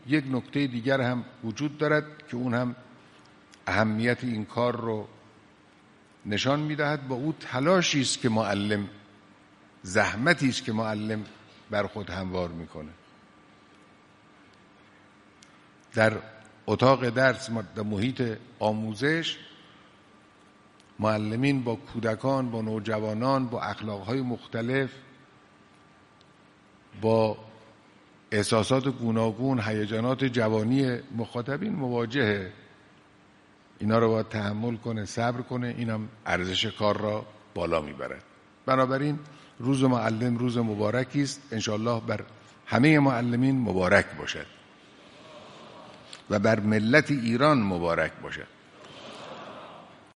یک نکته دیگر هم وجود دارد که اون هم اهمیت این کار رو نشان می‌دهد. با او تلاشی است که معلم، زحمتی است که معلم بر خود هموار میکنه. در اتاق درس، در محیط آموزش، معلمین با کودکان، با نوجوانان، با اخلاقهای مختلف، با احساسات گوناگون، هیجانات جوانی مخاطبین مواجهه. اینا رو باید تحمل کنه، صبر کنه. اینم ارزش کار را بالا میبرد. بنابراین روز معلم روز مبارکی است. انشاءالله بر همه معلمین مبارک باشد و بر ملت ایران مبارک باشد.